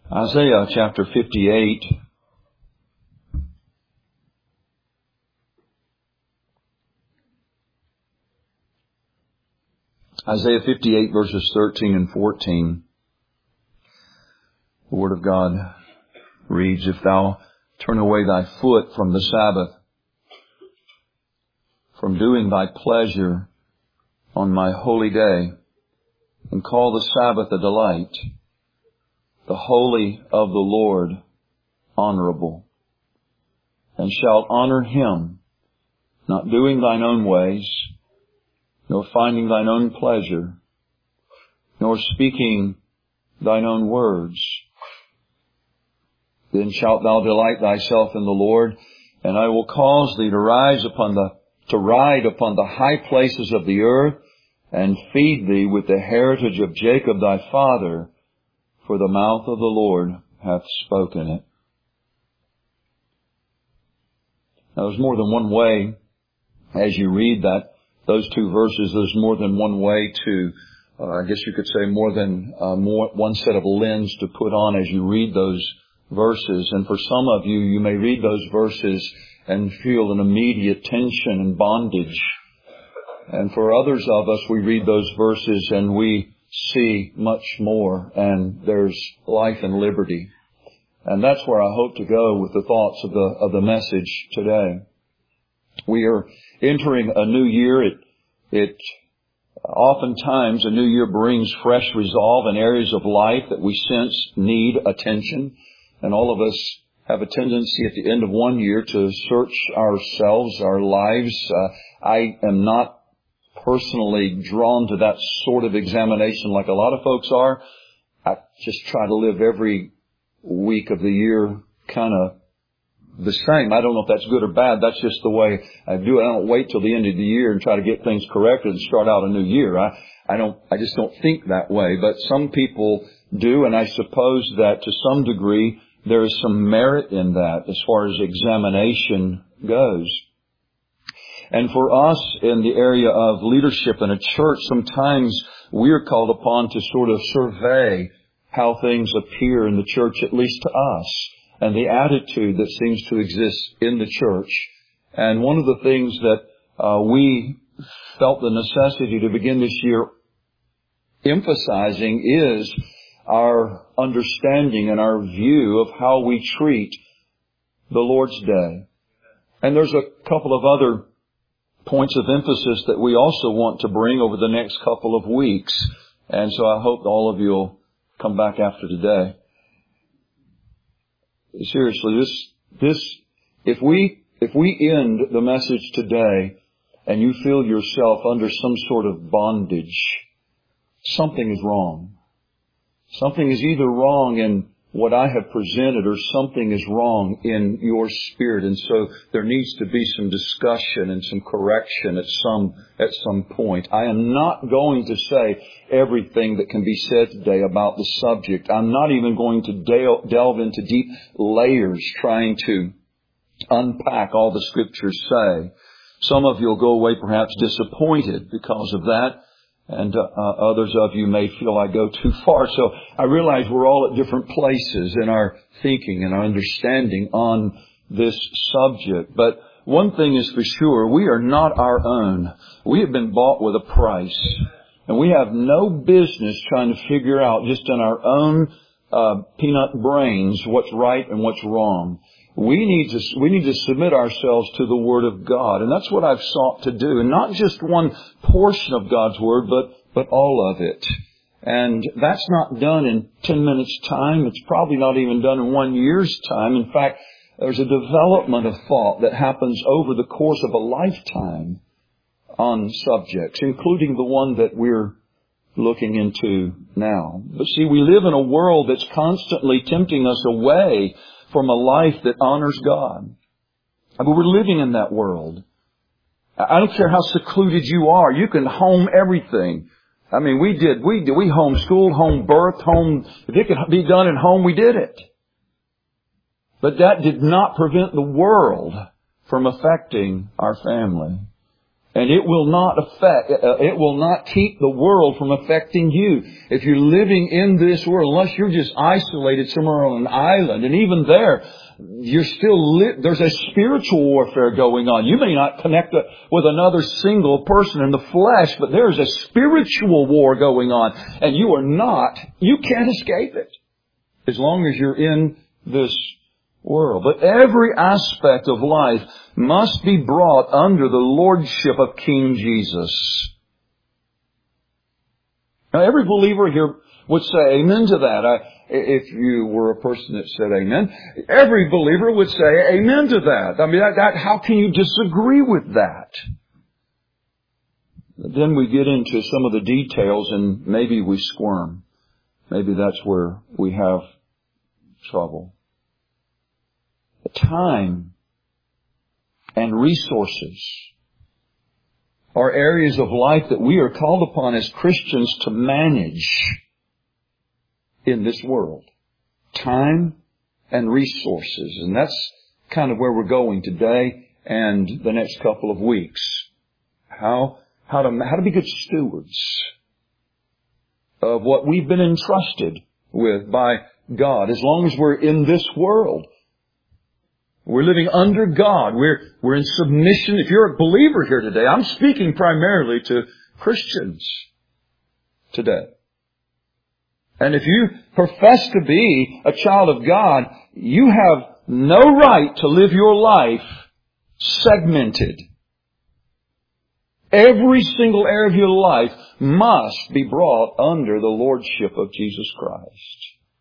Isaiah chapter 58. Isaiah 58 verses 13 and 14. The Word of God reads, "If thou turn away thy foot from the Sabbath, from doing thy pleasure on my holy day, and call the Sabbath a delight, the holy of the Lord honorable, and shalt honor Him, not doing thine own ways, nor finding thine own pleasure, nor speaking thine own words. Then shalt thou delight thyself in the Lord, and I will cause thee to ride upon the high places of the earth, and feed thee with the heritage of Jacob thy father, for the mouth of the Lord hath spoken it." Now there's more than one way, as you read those two verses, there's more than one way to, I guess you could say more than one set of lens to put on as you read those verses. And for some of you, you may read those verses and feel an immediate tension and bondage. And for others of us, we read those verses and we see much more, and there's life and liberty. And that's where I hope to go with the thoughts of the message today. We are entering a new year. It oftentimes a new year brings fresh resolve in areas of life that we sense need attention. And all of us have a tendency at the end of one year to search ourselves, our lives. I am not personally drawn to that sort of examination like a lot of folks are. I just try to live every week of the year kind of the same. I don't know if that's good or bad. That's just the way I do it. I don't wait till the end of the year and try to get things corrected and start out a new year. I just don't think that way. But some people do, and I suppose that to some degree there is some merit in that as far as examination goes. And for us in the area of leadership in a church, sometimes we are called upon to sort of survey how things appear in the church, at least to us, and the attitude that seems to exist in the church. And one of the things that we felt the necessity to begin this year emphasizing is our understanding and our view of how we treat the Lord's Day. And there's a couple of other points of emphasis that we also want to bring over the next couple of weeks. And so I hope all of you will come back after today. Seriously, if we end the message today and you feel yourself under some sort of bondage, something is wrong. Something is either wrong in what I have presented, or something is wrong in your spirit. And so there needs to be some discussion and some correction at some point. I am not going to say everything that can be said today about the subject. I'm not even going to delve into deep layers trying to unpack all the Scriptures say. Some of you will go away perhaps disappointed because of that. And others of you may feel I go too far. So I realize we're all at different places in our thinking and our understanding on this subject. But one thing is for sure, we are not our own. We have been bought with a price. And we have no business trying to figure out just in our own peanut brains what's right and what's wrong. We need to submit ourselves to the Word of God. And that's what I've sought to do. And not just one portion of God's Word, but all of it. And that's not done in 10 minutes' time. It's probably not even done in 1 year's time. In fact, there's a development of thought that happens over the course of a lifetime on subjects, including the one that we're looking into now. But see, we live in a world that's constantly tempting us away from a life that honors God. I mean, we're living in that world. I don't care how secluded you are. You can home everything. I mean, we homeschooled, home birthed, if it could be done at home, we did it. But that did not prevent the world from affecting our family. And it will not keep the world from affecting you. If you're living in this world, unless you're just isolated somewhere on an island, and even there, you're still there's a spiritual warfare going on. You may not connect with another single person in the flesh, but there's a spiritual war going on, and you can't escape it as long as you're in this world. But every aspect of life must be brought under the lordship of King Jesus. Now, every believer here would say amen to that. If you were a person that said amen, every believer would say amen to that. I mean, how can you disagree with that? Then we get into some of the details and maybe we squirm. Maybe that's where we have trouble. Time and resources are areas of life that we are called upon as Christians to manage in this world. Time and resources. And that's kind of where we're going today and the next couple of weeks. How to be good stewards of what we've been entrusted with by God. As long as we're in this world, we're living under God. We're in submission. If you're a believer here today, I'm speaking primarily to Christians today. And if you profess to be a child of God, you have no right to live your life segmented. Every single area of your life must be brought under the lordship of Jesus Christ.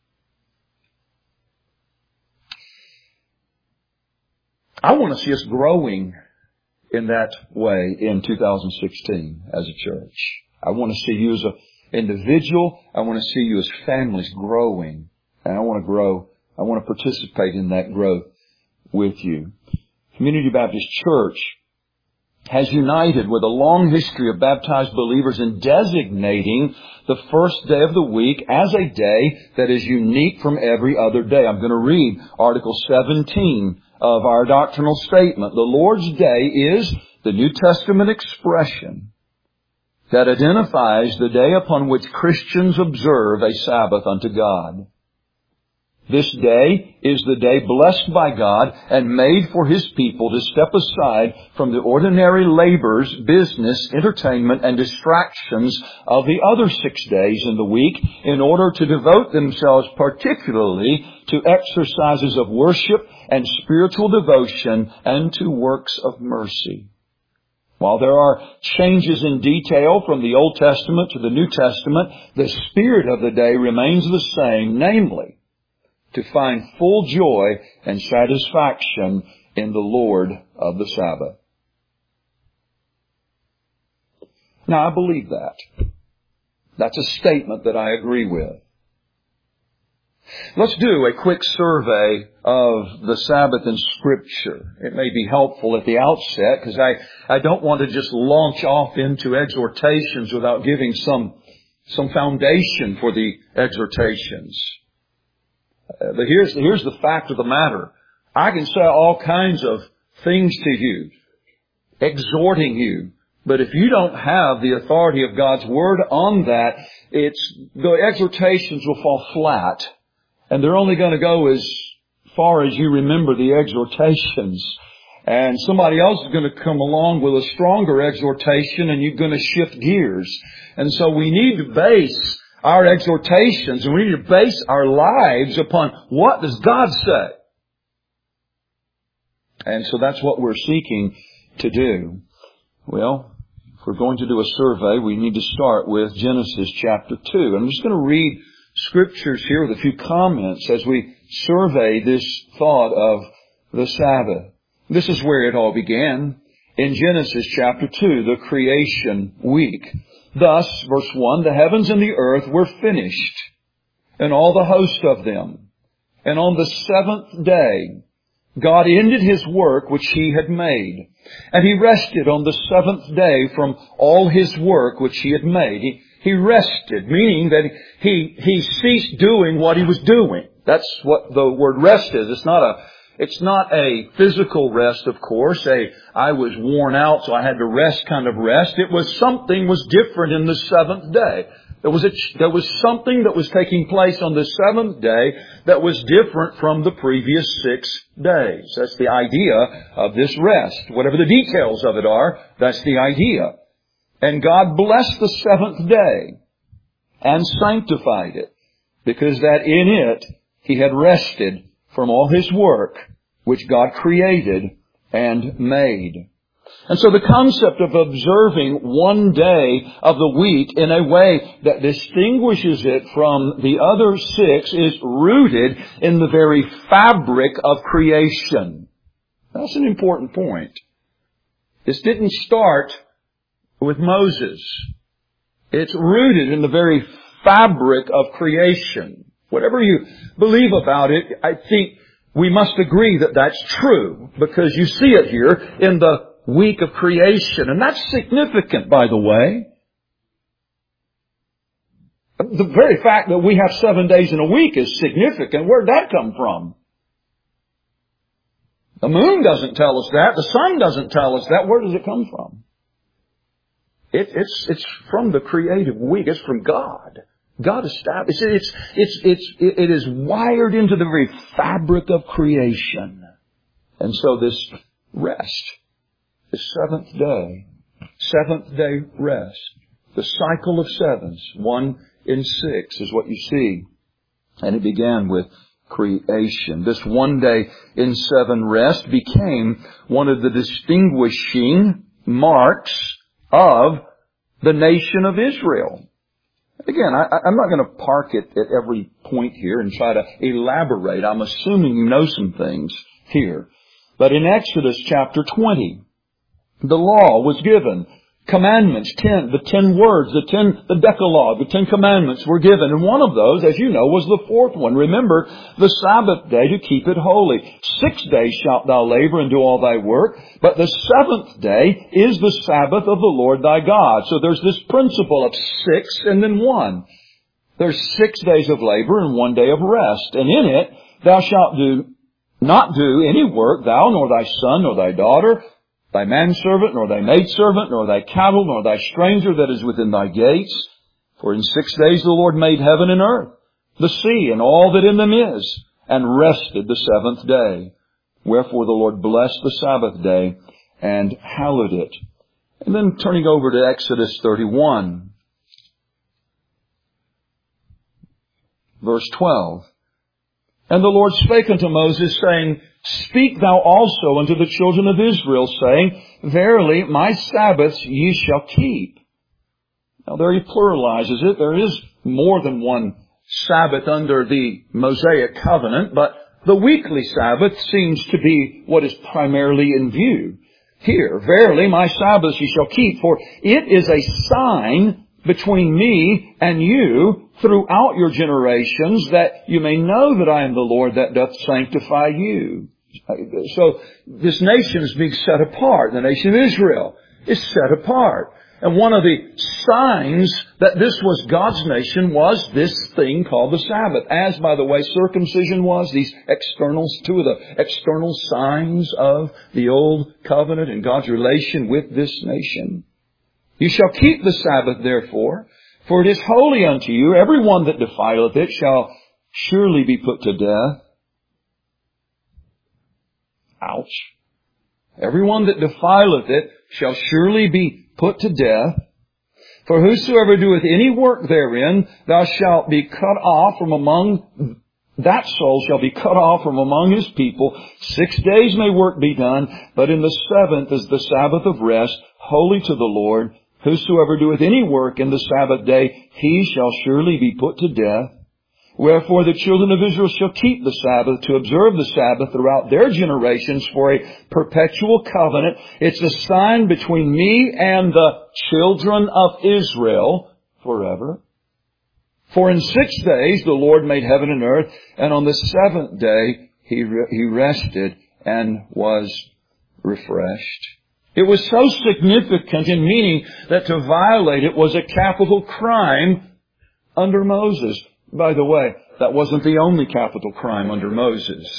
I want to see us growing in that way in 2016 as a church. I want to see you as an individual. I want to see you as families growing. And I want to grow. I want to participate in that growth with you. Community Baptist Church has united with a long history of baptized believers in designating the first day of the week as a day that is unique from every other day. I'm going to read Article 17 of our doctrinal statement. The Lord's Day is the New Testament expression that identifies the day upon which Christians observe a Sabbath unto God. This day is the day blessed by God and made for His people to step aside from the ordinary labors, business, entertainment, and distractions of the other 6 days in the week in order to devote themselves particularly to exercises of worship and spiritual devotion and to works of mercy. While there are changes in detail from the Old Testament to the New Testament, the spirit of the day remains the same, namely, to find full joy and satisfaction in the Lord of the Sabbath. Now, I believe that. That's a statement that I agree with. Let's do a quick survey of the Sabbath in Scripture. It may be helpful at the outset because I don't want to just launch off into exhortations without giving some foundation for the exhortations. But here's the fact of the matter. I can say all kinds of things to you, exhorting you. But if you don't have the authority of God's Word on that, the exhortations will fall flat. And they're only going to go as far as you remember the exhortations. And somebody else is going to come along with a stronger exhortation and you're going to shift gears. And so we need to base our exhortations and we need to base our lives upon what does God say. And so that's what we're seeking to do. Well, if we're going to do a survey, we need to start with Genesis chapter 2. I'm just going to read Scriptures here with a few comments as we survey this thought of the Sabbath. This is where it all began. In Genesis chapter 2, the creation week. Thus, verse 1, the heavens and the earth were finished, and all the host of them. And on the seventh day, God ended His work which He had made. And He rested on the seventh day from all His work which He had made. He rested, meaning that He ceased doing what He was doing. That's what the word rest is. It's not It's not a physical rest, of course. I was worn out, so I had to rest kind of rest. It was something was different in the seventh day. There was something that was taking place on the seventh day that was different from the previous 6 days. That's the idea of this rest. Whatever the details of it are, that's the idea. And God blessed the seventh day and sanctified it, because that in it He had rested from all His work which God created and made. And so the concept of observing one day of the week in a way that distinguishes it from the other 6 is rooted in the very fabric of creation. That's an important point. This didn't start with Moses. It's rooted in the very fabric of creation. Whatever you believe about it, I think we must agree that that's true, because you see it here in the week of creation. And that's significant, by the way. The very fact that we have 7 days in a week is significant. Where'd that come from? The moon doesn't tell us that. The sun doesn't tell us that. Where does it come from? It's from the creative week. It's from God. God established it. It is wired into the very fabric of creation. And so this rest, the seventh day rest, the cycle of sevens, 1 in 6 is what you see. And it began with creation. This 1 day in 7 rest became one of the distinguishing marks of the nation of Israel. Again, I'm not going to park it at every point here and try to elaborate. I'm assuming you know some things here. But in Exodus chapter 20, the law was given. Commandments, 10, the 10 words, the Decalogue, the 10 commandments were given. And one of those, as you know, was the 4th one. Remember the Sabbath day to keep it holy. 6 days shalt thou labor and do all thy work, but the 7th day is the Sabbath of the Lord thy God. So there's this principle of 6 and then 1. There's 6 days of labor and 1 day of rest. And in it thou shalt not do any work, thou nor thy son nor thy daughter, thy manservant, nor thy maidservant, nor thy cattle, nor thy stranger that is within thy gates. For in 6 days the Lord made heaven and earth, the sea, and all that in them is, and rested the 7th day. Wherefore the Lord blessed the Sabbath day and hallowed it. And then turning over to Exodus 31, verse 12. And the Lord spake unto Moses, saying, Speak thou also unto the children of Israel, saying, Verily my Sabbaths ye shall keep. Now there he pluralizes it. There is more than one Sabbath under the Mosaic covenant, but the weekly Sabbath seems to be what is primarily in view here. Verily my Sabbaths ye shall keep, for it is a sign between me and you throughout your generations, that you may know that I am the Lord that doth sanctify you. So this nation is being set apart. The nation of Israel is set apart. And one of the signs that this was God's nation was this thing called the Sabbath. As, by the way, circumcision was, these externals, 2 of the external signs of the old covenant and God's relation with this nation. You shall keep the Sabbath, therefore, for it is holy unto you. Every one that defileth it shall surely be put to death. Ouch. Every one that defileth it shall surely be put to death. For whosoever doeth any work therein, thou shalt be cut off from among, that soul shall be cut off from among his people. 6 days may work be done, but in the 7th is the Sabbath of rest, holy to the Lord. Whosoever doeth any work in the Sabbath day, he shall surely be put to death. Wherefore the children of Israel shall keep the Sabbath, to observe the Sabbath throughout their generations for a perpetual covenant. It's a sign between me and the children of Israel forever. For in 6 days the Lord made heaven and earth, and on the 7th day He rested and was refreshed. It was so significant in meaning that to violate it was a capital crime under Moses. By the way, that wasn't the only capital crime under Moses.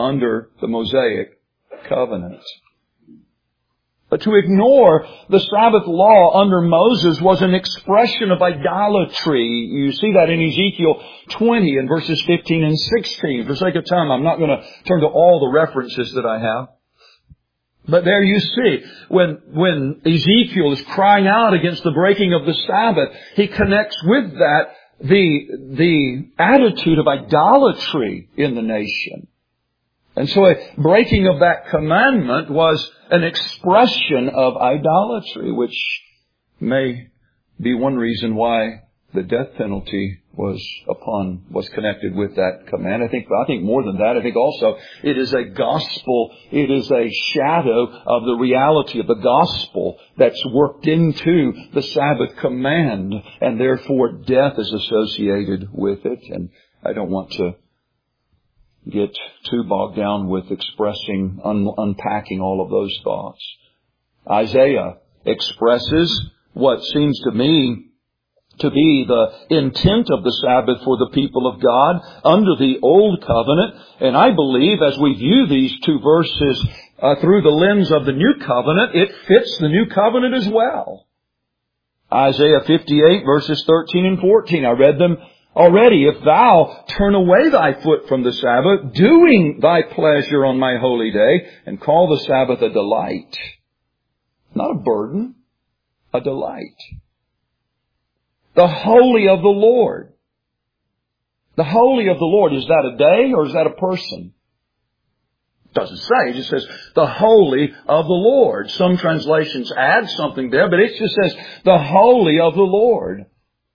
under the Mosaic covenant. But to ignore the Sabbath law under Moses was an expression of idolatry. You see that in Ezekiel 20 and verses 15 and 16. For sake of time, I'm not going to turn to all the references that I have. But there you see, when Ezekiel is crying out against the breaking of the Sabbath, he connects with that the attitude of idolatry in the nation. And so a breaking of that commandment was an expression of idolatry, which may be one reason why the death penalty was connected with that command. I think more than that, I think also it is a gospel, it is a shadow of the reality of the gospel that's worked into the Sabbath command, and therefore death is associated with it. And I don't want to get too bogged down with unpacking all of those thoughts. Isaiah expresses what seems to me to be the intent of the Sabbath for the people of God under the Old Covenant. And I believe as we view these two verses through the lens of the New Covenant, it fits the New Covenant as well. Isaiah 58 verses 13 and 14, I read them already. If thou turn away thy foot from the Sabbath, doing thy pleasure on my holy day, and call the Sabbath a delight. Not a burden, a delight. The holy of the Lord. The holy of the Lord, is that a day or is that a person? It doesn't say, it just says the holy of the Lord. Some translations add something there, but it just says the holy of the Lord.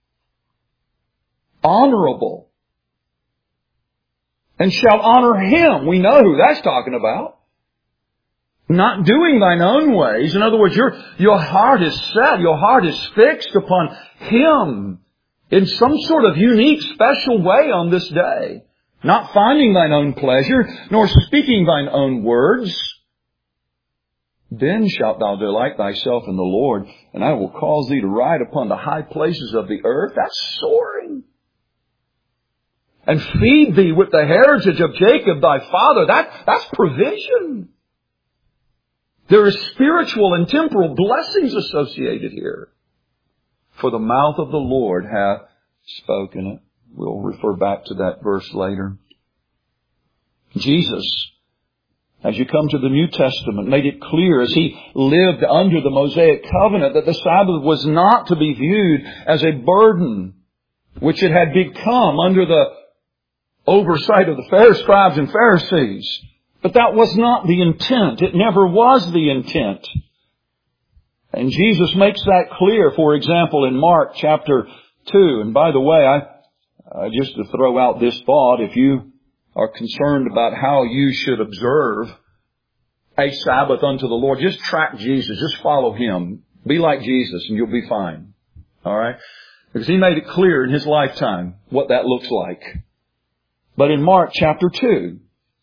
Honorable. And shall honor Him. We know who that's talking about. Not doing thine own ways. In other words, your heart is set, your heart is fixed upon Him in some sort of unique, special way on this day. Not finding thine own pleasure, nor speaking thine own words. Then shalt thou delight thyself in the Lord, and I will cause thee to ride upon the high places of the earth. That's soaring. And feed thee with the heritage of Jacob thy father. That's provision. There is spiritual and temporal blessings associated here. For the mouth of the Lord hath spoken it. We'll refer back to that verse later. Jesus, as you come to the New Testament, made it clear as He lived under the Mosaic covenant that the Sabbath was not to be viewed as a burden, which it had become under the oversight of the scribes and Pharisees. But that was not the intent. It never was the intent. And Jesus makes that clear, for example, in Mark chapter 2. And by the way, I just to throw out this thought, if you are concerned about how you should observe a Sabbath unto the Lord, just track Jesus. Just follow Him. Be like Jesus and you'll be fine. All right? Because He made it clear in His lifetime what that looks like. But in Mark chapter 2,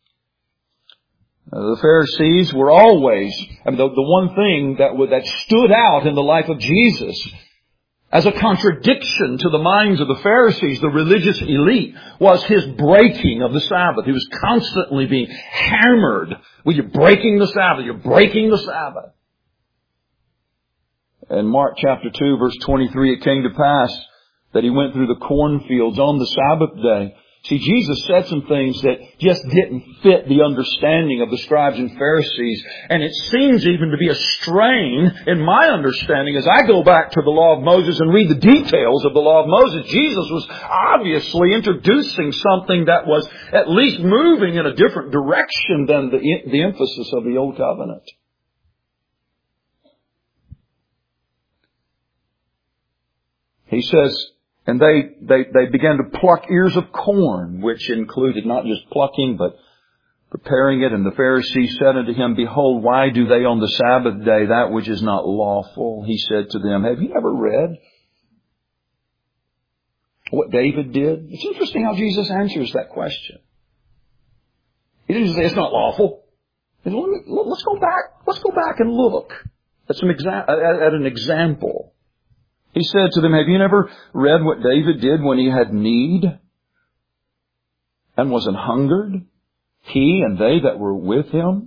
the Pharisees were always, the one thing that stood out in the life of Jesus as a contradiction to the minds of the Pharisees, the religious elite, was His breaking of the Sabbath. He was constantly being hammered. Well, you're breaking the Sabbath. You're breaking the Sabbath. In Mark chapter 2, verse 23, it came to pass that He went through the cornfields on the Sabbath day. See, Jesus said some things that just didn't fit the understanding of the scribes and Pharisees. And it seems even to be a strain in my understanding as I go back to the law of Moses and read the details of the law of Moses. Jesus was obviously introducing something that was at least moving in a different direction than the emphasis of the Old Covenant. He says, and they began to pluck ears of corn, which included not just plucking, but preparing it. And the Pharisees said unto Him, Behold, why do they on the Sabbath day that which is not lawful? He said to them, Have you ever read what David did? It's interesting how Jesus answers that question. He didn't say it's not lawful. He said, let's go back. Let's go back and look at an example. He said to them, Have you never read what David did when he had need and was an hungered? he and they that were with him?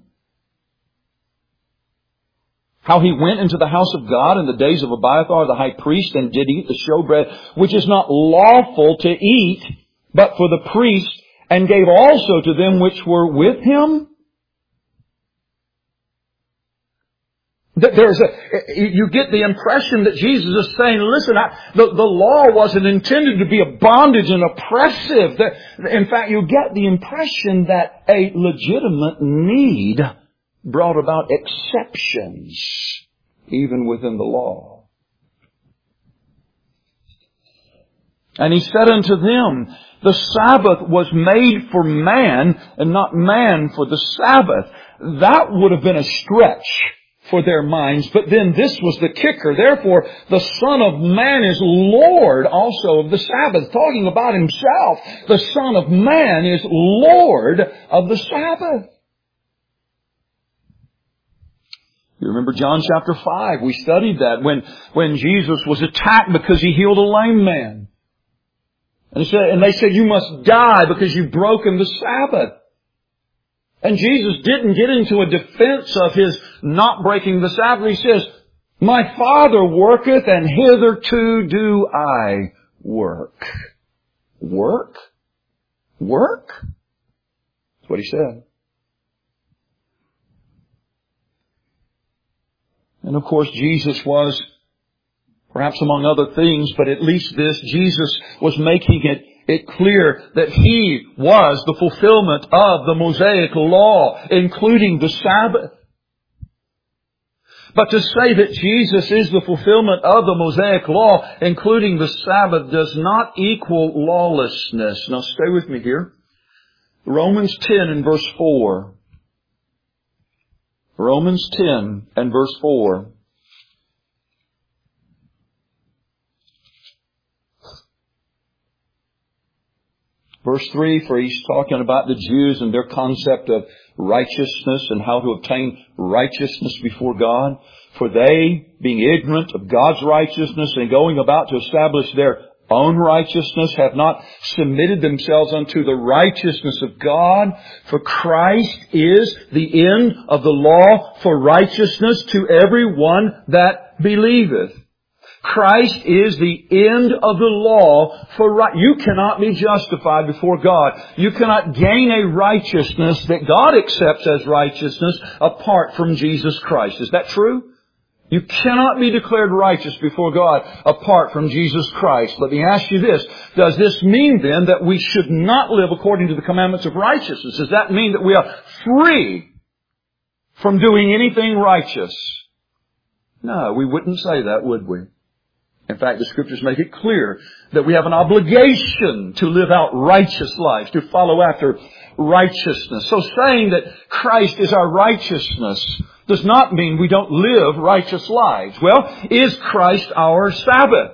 How he went into the house of God in the days of Abiathar the high priest and did eat the showbread, which is not lawful to eat, but for the priest, and gave also to them which were with him? You get the impression that Jesus is saying, listen, the law wasn't intended to be a bondage and oppressive. In fact, you get the impression that a legitimate need brought about exceptions, even within the law. And he said unto them, the Sabbath was made for man, and not man for the Sabbath. That would have been a stretch for their minds, but then this was the kicker. Therefore, the Son of Man is Lord also of the Sabbath. Talking about Himself, the Son of Man is Lord of the Sabbath. You remember John chapter 5. We studied that when Jesus was attacked because He healed a lame man. And they said, you must die because you've broken the Sabbath. And Jesus didn't get into a defense of His not breaking the Sabbath. He says, my Father worketh, and hitherto do I work. Work? Work? That's what He said. And of course, Jesus was, perhaps among other things, but at least this, Jesus was making it clear that He was the fulfillment of the Mosaic law, including the Sabbath. But to say that Jesus is the fulfillment of the Mosaic law, including the Sabbath, does not equal lawlessness. Now stay with me here. Romans 10 and verse 4. Romans 10 and verse 4. Verse 3, for he's talking about the Jews and their concept of righteousness and how to obtain righteousness before God. For they, being ignorant of God's righteousness and going about to establish their own righteousness, have not submitted themselves unto the righteousness of God. For Christ is the end of the law for righteousness to everyone that believeth. Christ is the end of the law for right. You cannot be justified before God. You cannot gain a righteousness that God accepts as righteousness apart from Jesus Christ. Is that true? You cannot be declared righteous before God apart from Jesus Christ. Let me ask you this. Does this mean then that we should not live according to the commandments of righteousness? Does that mean that we are free from doing anything righteous? No, we wouldn't say that, would we? In fact, the Scriptures make it clear that we have an obligation to live out righteous lives, to follow after righteousness. So saying that Christ is our righteousness does not mean we don't live righteous lives. Well, is Christ our Sabbath?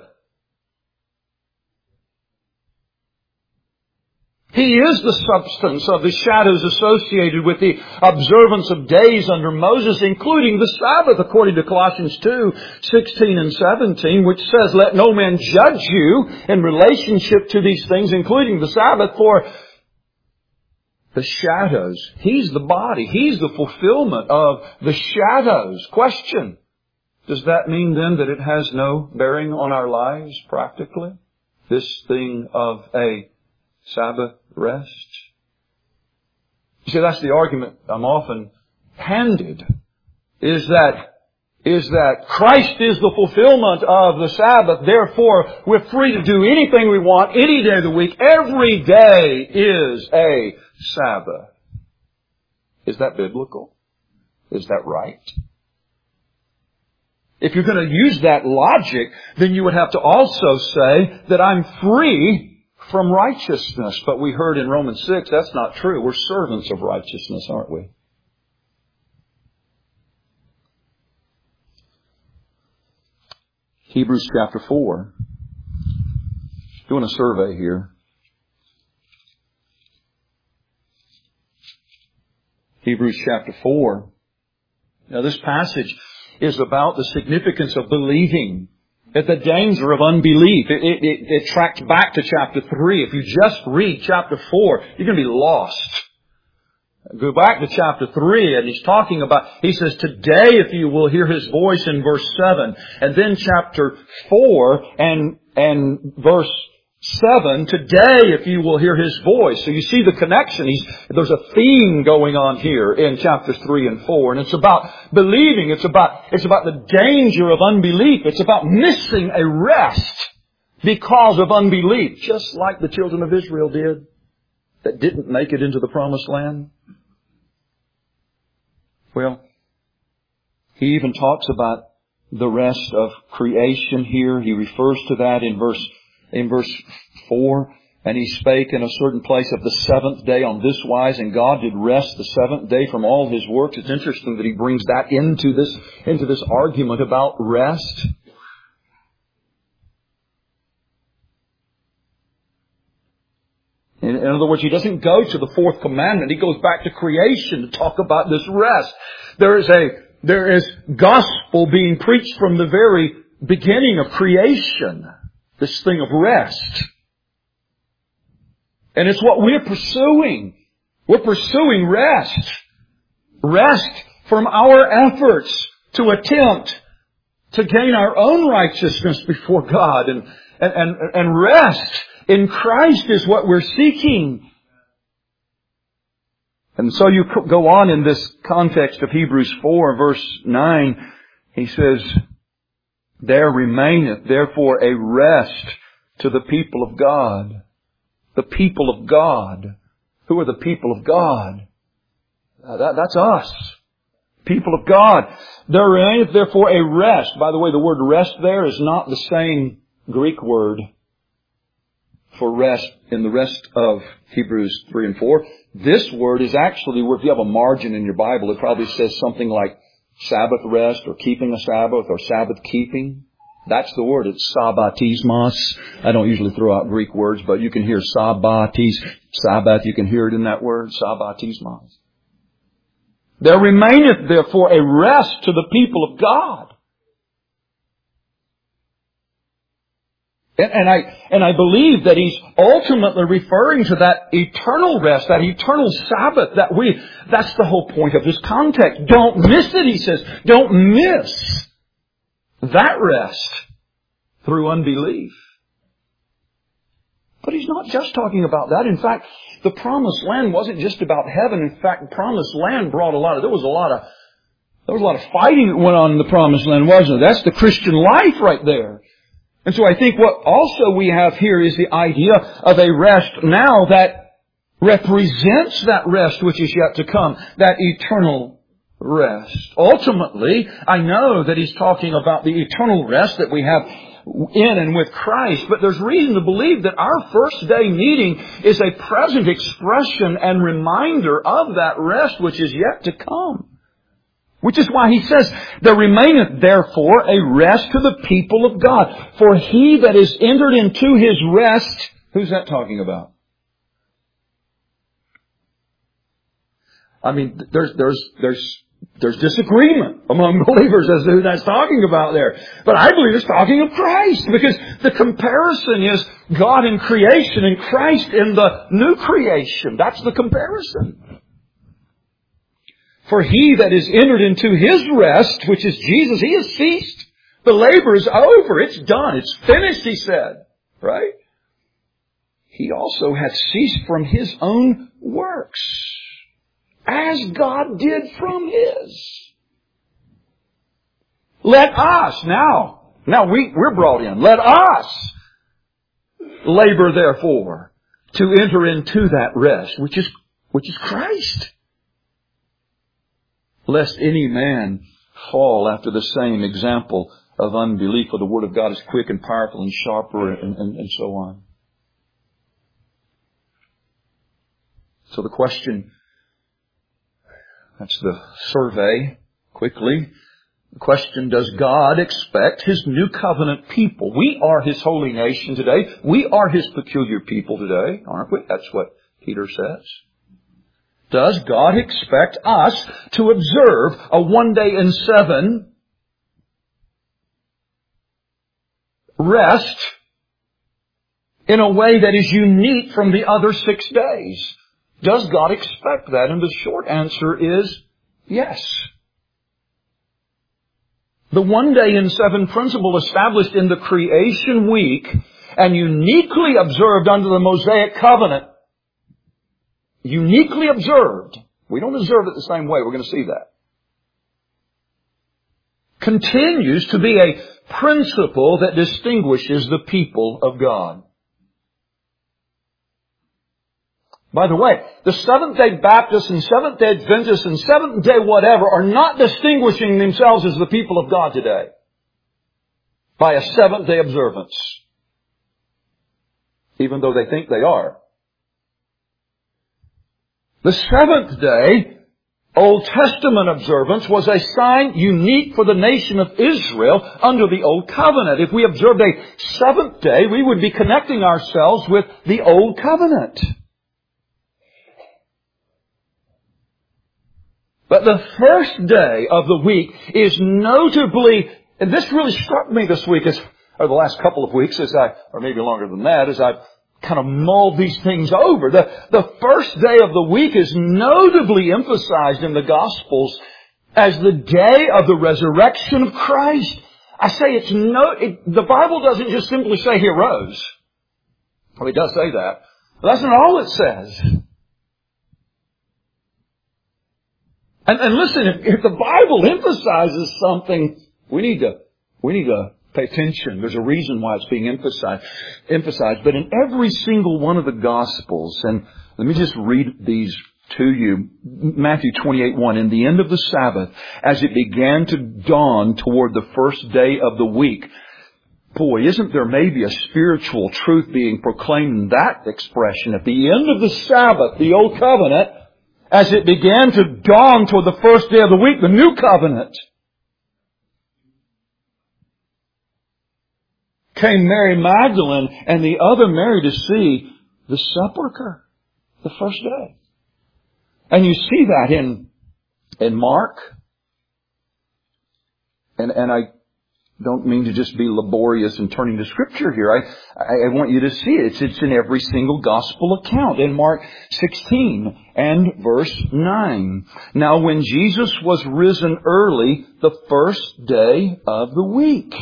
He is the substance of the shadows associated with the observance of days under Moses, including the Sabbath, according to Colossians 2:16 and 17, which says, let no man judge you in relationship to these things, including the Sabbath, for the shadows. He's the body. He's the fulfillment of the shadows. Question. Does that mean then that it has no bearing on our lives practically? This thing of a Sabbath rest? You see, that's the argument I'm often handed, is that Christ is the fulfillment of the Sabbath. Therefore, we're free to do anything we want any day of the week. Every day is a Sabbath. Is that biblical? Is that right? If you're going to use that logic, then you would have to also say that I'm free from righteousness. But we heard in Romans 6, that's not true. We're servants of righteousness, aren't we? Hebrews chapter 4. Doing a survey here. Hebrews chapter 4. Now this passage is about the significance of believing. At the danger of unbelief. It tracks back to chapter 3. If you just read chapter 4, you're going to be lost. Go back to chapter 3, and he's talking about, he says, today if you will hear His voice in verse 7. And then chapter 4 and verse 7, today if you will hear His voice. So you see the connection. There's a theme going on here in chapters 3 and 4. And it's about believing. It's about the danger of unbelief. It's about missing a rest because of unbelief. Just like the children of Israel did that didn't make it into the promised land. Well, he even talks about the rest of creation here. He refers to that in verse 4. And He spake in a certain place of the seventh day on this wise, and God did rest the seventh day from all His works. It's interesting that he brings that into this argument about rest. In other words, he doesn't go to the fourth commandment. He goes back to creation to talk about this rest. There is gospel being preached from the very beginning of creation. This thing of rest. And it's what we're pursuing. We're pursuing rest. Rest from our efforts to attempt to gain our own righteousness before God. And rest in Christ is what we're seeking. And so you go on in this context of Hebrews 4 verse 9. He says, there remaineth therefore a rest to the people of God. The people of God. Who are the people of God? That's us. People of God. There remaineth therefore a rest. By the way, the word rest there is not the same Greek word for rest in the rest of Hebrews 3 and 4. This word is actually, if you have a margin in your Bible, it probably says something like Sabbath rest or keeping a Sabbath or Sabbath keeping. That's the word. It's sabbatismos. I don't usually throw out Greek words, but you can hear Sabbath. You can hear it in that word, sabbatismos. There remaineth therefore a rest to the people of God. And I believe that he's ultimately referring to that eternal rest, that eternal Sabbath, that's the whole point of this context. Don't miss it, he says. Don't miss that rest through unbelief. But he's not just talking about that. In fact, the promised land wasn't just about heaven. In fact, the promised land brought there was a lot of fighting that went on in the promised land, wasn't there? That's the Christian life right there. And so I think what also we have here is the idea of a rest now that represents that rest which is yet to come, that eternal rest. Ultimately, I know that he's talking about the eternal rest that we have in and with Christ, but there's reason to believe that our first day meeting is a present expression and reminder of that rest which is yet to come. Which is why he says, there remaineth therefore a rest to the people of God. For he that is entered into his rest, who's that talking about? I mean, there's disagreement among believers as to who that's talking about there. But I believe it's talking of Christ, because the comparison is God in creation and Christ in the new creation. That's the comparison. For he that is entered into his rest, which is Jesus, he has ceased. The labor is over. It's done. It's finished, he said. Right? He also hath ceased from his own works, as God did from his. Let us, now we're brought in. Let us labor therefore to enter into that rest, which is Christ. Lest any man fall after the same example of unbelief, for the Word of God is quick and powerful and sharper and so on. So the question, that's the survey, quickly. The question, does God expect His new covenant people? We are His holy nation today. We are His peculiar people today, aren't we? That's what Peter says. Does God expect us to observe a 1 day in 7 rest in a way that is unique from the other 6 days? Does God expect that? And the short answer is yes. The 1 day in 7 principle established in the creation week and uniquely observed under the Mosaic covenant, uniquely observed, we don't observe it the same way, we're going to see that, continues to be a principle that distinguishes the people of God. By the way, the Seventh-day Baptists and Seventh-day Adventists and Seventh-day whatever are not distinguishing themselves as the people of God today by a Seventh-day observance, even though they think they are. The Seventh-day Old Testament observance was a sign unique for the nation of Israel under the Old Covenant. If we observed a seventh day, we would be connecting ourselves with the Old Covenant. But the first day of the week is notably, and this really struck me this week, or the last couple of weeks, or maybe longer than that, as I've kind of mulled these things over. The first day of the week is notably emphasized in the Gospels as the day of the resurrection of Christ. I say the Bible doesn't just simply say He arose. Well, it does say that. But that's not all it says. And listen, if the Bible emphasizes something, we need to pay attention. There's a reason why it's being emphasized. But in every single one of the Gospels, and let me just read these to you. Matthew 28:1, in the end of the Sabbath, as it began to dawn toward the first day of the week. Boy, isn't there maybe a spiritual truth being proclaimed in that expression? At the end of the Sabbath, the Old Covenant, as it began to dawn toward the first day of the week, the New Covenant, came Mary Magdalene and the other Mary to see the sepulchre the first day. And you see that in Mark. And I don't mean to just be laborious in turning to Scripture here. I want you to see it. It's in every single Gospel account. In Mark 16 and verse 9. Now when Jesus was risen early, the first day of the week,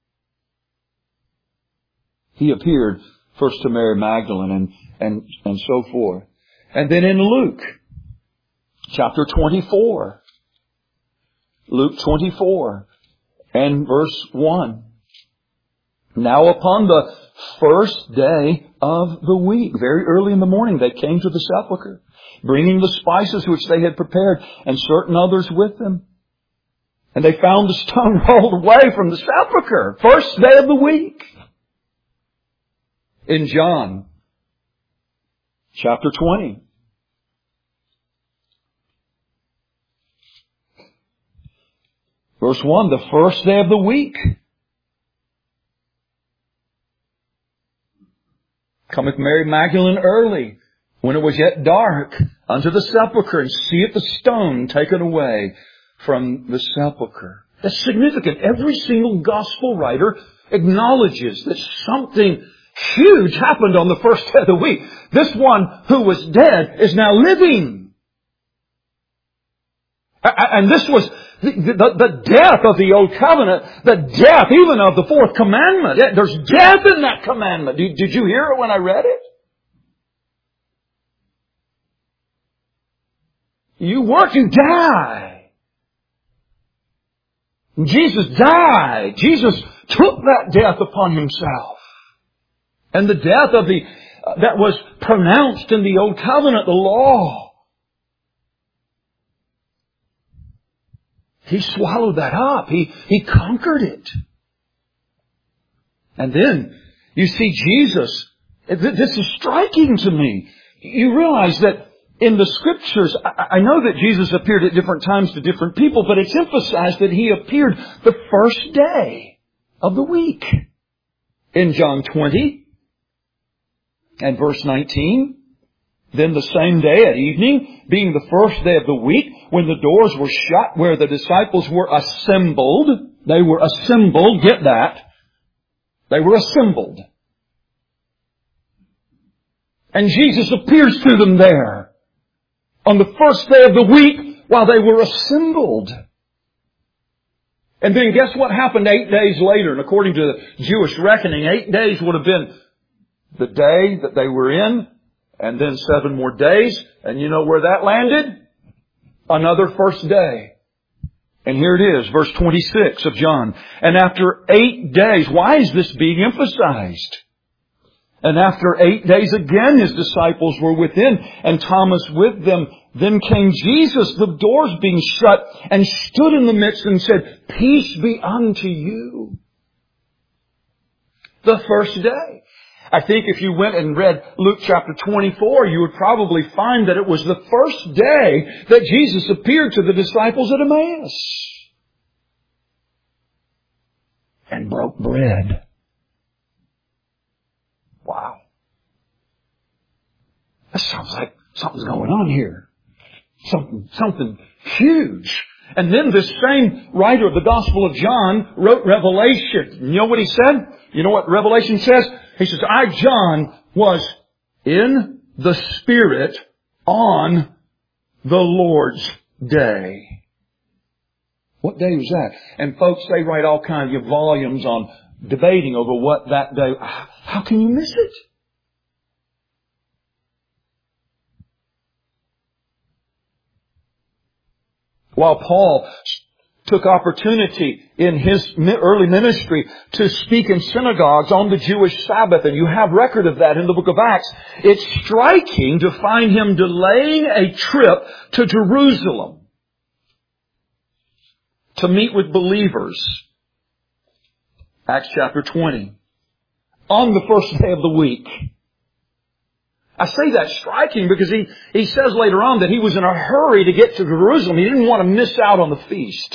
He appeared first to Mary Magdalene and so forth. And then in Luke chapter 24. Luke 24. And verse 1. Now upon the first day of the week, very early in the morning, they came to the sepulchre, bringing the spices which they had prepared, and certain others with them. And they found the stone rolled away from the sepulchre. First day of the week. In John chapter 20. Verse 1, the first day of the week. Cometh Mary Magdalene early, when it was yet dark, unto the sepulchre, and seeth the stone taken away from the sepulchre. That's significant. Every single Gospel writer acknowledges that something huge happened on the first day of the week. This one who was dead is now living. And this was the death of the Old Covenant, the death even of the fourth commandment. There's death in that commandment. Did you hear it when I read it? You work, you die. Jesus died. Jesus took that death upon Himself. And the death of that was pronounced in the Old Covenant, the law. He swallowed that up. He conquered it. And then you see Jesus. This is striking to me. You realize that in the Scriptures, I know that Jesus appeared at different times to different people, but it's emphasized that He appeared the first day of the week. In John 20 and verse 19, then the same day at evening, being the first day of the week, when the doors were shut where the disciples were assembled. They were assembled, get that. They were assembled. And Jesus appears to them there. On the first day of the week, while they were assembled. And then guess what happened 8 days later? And according to the Jewish reckoning, 8 days would have been the day that they were in, and then 7 more days. And you know where that landed? Another first day. And here it is, verse 26 of John. And after 8 days, why is this being emphasized? And after 8 days again His disciples were within, and Thomas with them. Then came Jesus, the doors being shut, and stood in the midst and said, Peace be unto you. The first day. I think if you went and read Luke chapter 24, you would probably find that it was the first day that Jesus appeared to the disciples at Emmaus. And broke bread. Wow. That sounds like something's going on here. Something huge. And then this same writer of the Gospel of John wrote Revelation. You know what he said? You know what Revelation says? He says, I, John, was in the Spirit on the Lord's day. What day was that? And folks, they write all kinds of volumes on debating over what that day. How can you miss it? While Paul took opportunity in his early ministry to speak in synagogues on the Jewish Sabbath, and you have record of that in the book of Acts, it's striking to find him delaying a trip to Jerusalem to meet with believers. Acts chapter 20. On the first day of the week. I say that's striking because he says later on that he was in a hurry to get to Jerusalem. He didn't want to miss out on the feast.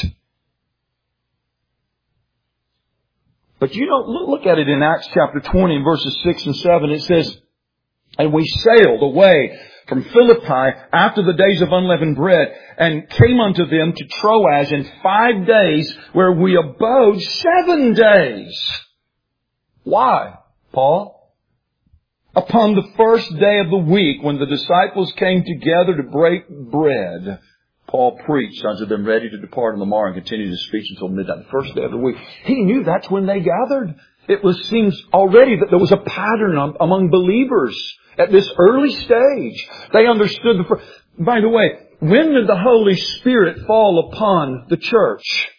But you know, look at it in Acts chapter 20 verses 6 and 7. It says, And we sailed away from Philippi after the days of unleavened bread, and came unto them to Troas in 5 days, where we abode 7 days. Why, Paul? Upon the first day of the week, when the disciples came together to break bread, Paul preached unto them, ready to depart on the morrow, and continued his speech until midnight. The first day of the week. He knew that's when they gathered. Seems already that there was a pattern among believers at this early stage. They understood By the way, when did the Holy Spirit fall upon the church?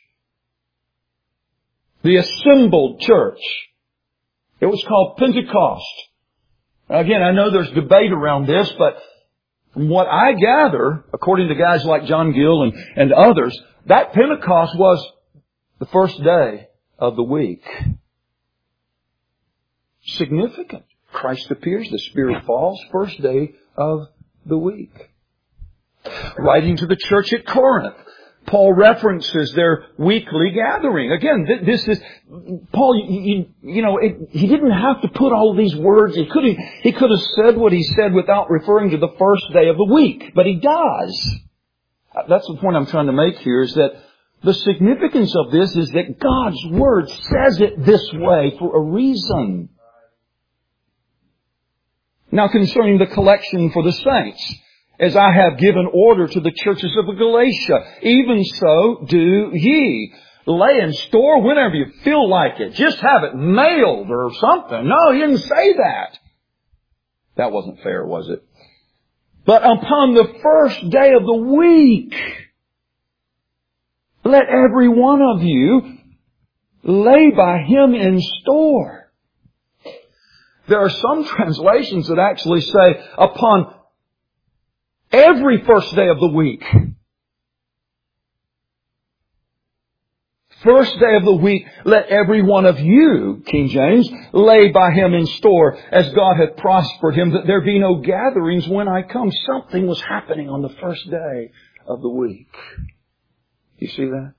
The assembled church. It was called Pentecost. Again, I know there's debate around this, but from what I gather, according to guys like John Gill and others, that Pentecost was the first day of the week. Significant. Christ appears, the Spirit falls, first day of the week. Writing to the church at Corinth, Paul references their weekly gathering. Again, this is, Paul, he didn't have to put all these words. He could have said what he said without referring to the first day of the week, but he does. That's the point I'm trying to make here, is that the significance of this is that God's Word says it this way for a reason. Now concerning the collection for the saints, as I have given order to the churches of Galatia, even so do ye. Lay in store whenever you feel like it. Just have it mailed or something. No, he didn't say that. That wasn't fair, was it? But upon the first day of the week, let every one of you lay by him in store. There are some translations that actually say upon every first day of the week. First day of the week, let every one of you, King James, lay by him in store, as God hath prospered him, that there be no gatherings when I come. Something was happening on the first day of the week. You see that?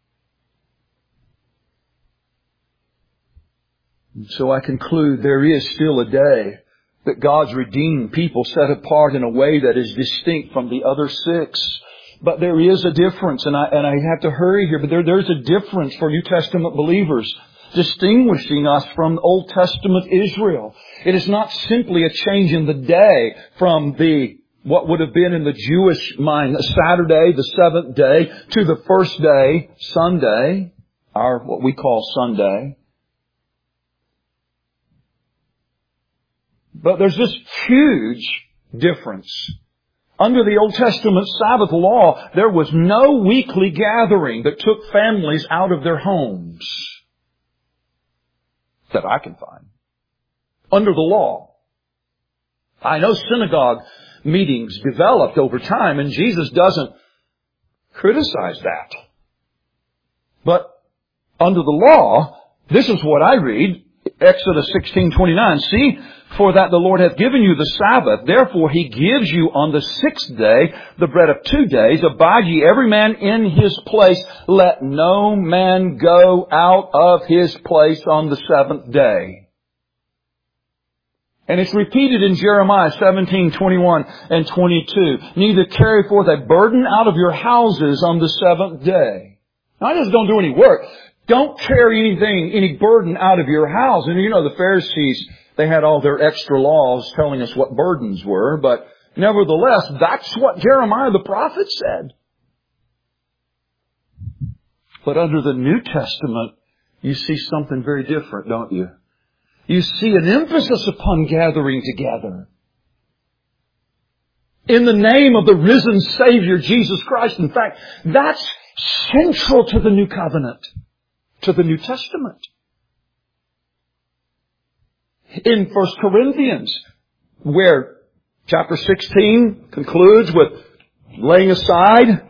And so I conclude there is still a day that God's redeemed people set apart in a way that is distinct from the other 6. But there is a difference, and I have to hurry here, but there's a difference for New Testament believers, distinguishing us from Old Testament Israel. It is not simply a change in the day from the what would have been in the Jewish mind, Saturday, the seventh day, to the first day, Sunday, what we call Sunday. But there's this huge difference. Under the Old Testament Sabbath law, there was no weekly gathering that took families out of their homes that I can find. Under the law. I know synagogue meetings developed over time, and Jesus doesn't criticize that. But under the law, this is what I read, Exodus 16:29. See, for that the Lord hath given you the Sabbath, therefore He gives you on the sixth day the bread of 2 days. Abide ye every man in his place. Let no man go out of his place on the seventh day. And it's repeated in Jeremiah 17:21 and 22. Neither carry forth a burden out of your houses on the seventh day. Now, I just don't do any work. Don't carry any burden out of your house. And you know, the Pharisees, they had all their extra laws telling us what burdens were. But nevertheless, that's what Jeremiah the prophet said. But under the New Testament, you see something very different, don't you? You see an emphasis upon gathering together in the name of the risen Savior, Jesus Christ. In fact, that's central to the New Covenant, to the New Testament. In 1 Corinthians, where chapter 16 concludes with laying aside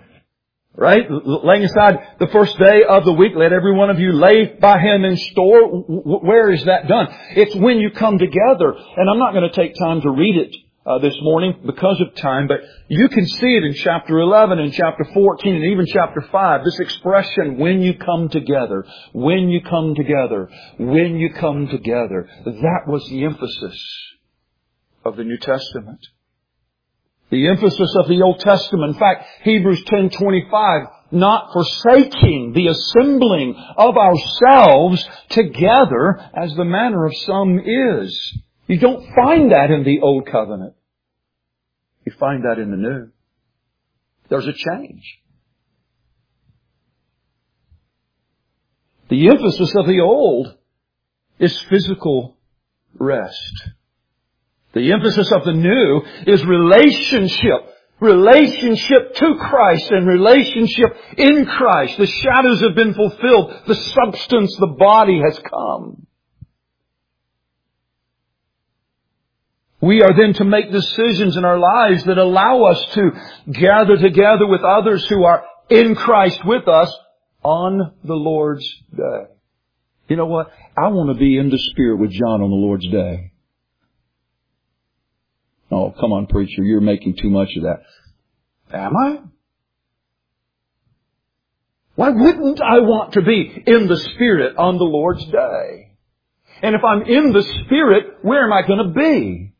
the first day of the week, let every one of you lay by him in store. Where is that done? It's when you come together. And I'm not going to take time to read it this morning because of time, but you can see it in chapter 11 and chapter 14 and even chapter 5. This expression, when you come together, when you come together, when you come together. That was the emphasis of the New Testament. The emphasis of the Old Testament. In fact, Hebrews 10:25, not forsaking the assembling of ourselves together as the manner of some is. You don't find that in the Old Covenant. You find that in the New. There's a change. The emphasis of the Old is physical rest. The emphasis of the New is relationship. Relationship to Christ and relationship in Christ. The shadows have been fulfilled. The substance, the body has come. We are then to make decisions in our lives that allow us to gather together with others who are in Christ with us on the Lord's day. You know what? I want to be in the Spirit with John on the Lord's day. Oh, come on, preacher, you're making too much of that. Am I? Why wouldn't I want to be in the Spirit on the Lord's day? And if I'm in the Spirit, where am I going to be?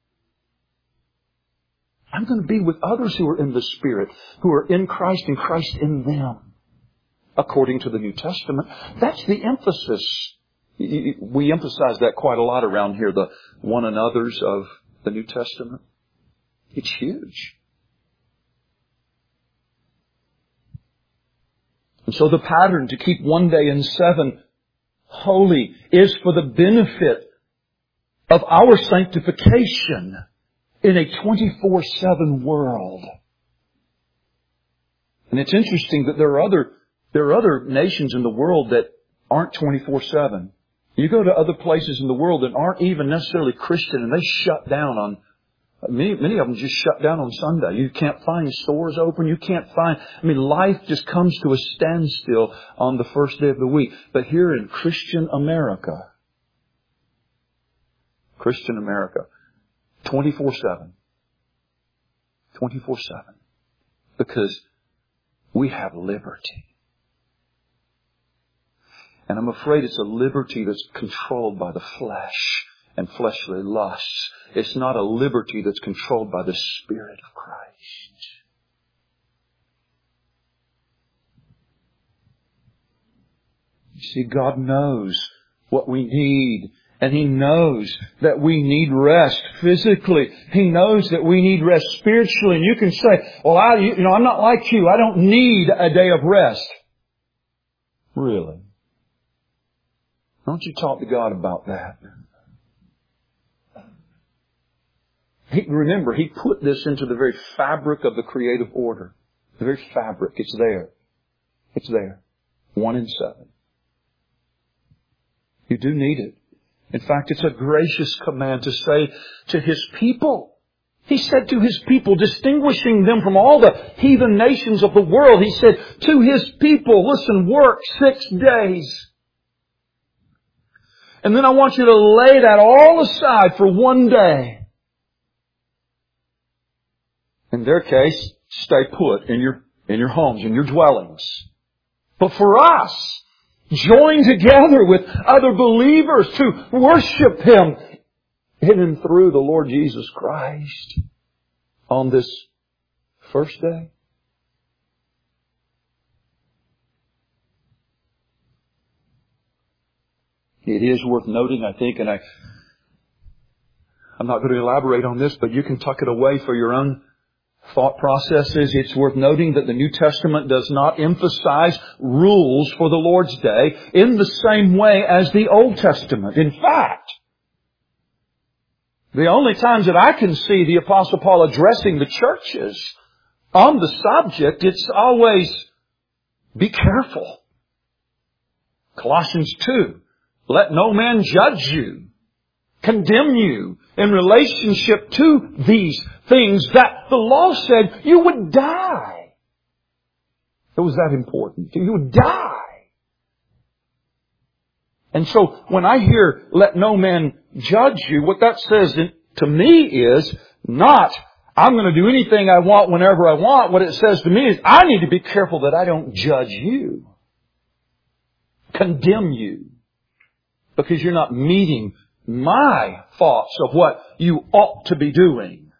I'm going to be with others who are in the Spirit, who are in Christ and Christ in them, according to the New Testament. That's the emphasis. We emphasize that quite a lot around here, the one another's of the New Testament. It's huge. And so the pattern to keep one day in 7 holy is for the benefit of our sanctification in a 24/7 world. And it's interesting that there are other nations in the world that aren't 24/7. You go to other places in the world that aren't even necessarily Christian, and they shut down on, many of them just shut down on Sunday. You can't find stores open. You can't find, life just comes to a standstill on the first day of the week. But here in Christian America, 24/7. 24/7. Because we have liberty. And I'm afraid it's a liberty that's controlled by the flesh and fleshly lusts. It's not a liberty that's controlled by the Spirit of Christ. You see, God knows what we need And He knows that we need rest physically. He knows that we need rest spiritually. And you can say, well, I'm not like you. I don't need a day of rest. Really? Don't you talk to God about that? Remember, He put this into the very fabric of the creative order. The very fabric. It's there. It's there. 1 in 7. You do need it. In fact, it's a gracious command to say to His people. He said to His people, distinguishing them from all the heathen nations of the world, He said to His people, listen, work 6 days. And then I want you to lay that all aside for 1 day. In their case, stay put in your homes, in your dwellings. But for us, join together with other believers to worship Him in and through the Lord Jesus Christ on this first day. It is worth noting, I think, and I'm not going to elaborate on this, but you can tuck it away for your own thought processes. It's worth noting that the New Testament does not emphasize rules for the Lord's Day in the same way as the Old Testament. In fact, the only times that I can see the Apostle Paul addressing the churches on the subject, it's always, be careful. Colossians 2, let no man judge you, condemn you in relationship to these things that the law said you would die. It was that important. You would die. And so when I hear, let no man judge you, what that says to me is not, I'm going to do anything I want whenever I want. What it says to me is, I need to be careful that I don't judge you, condemn you, because you're not meeting my thoughts of what you ought to be doing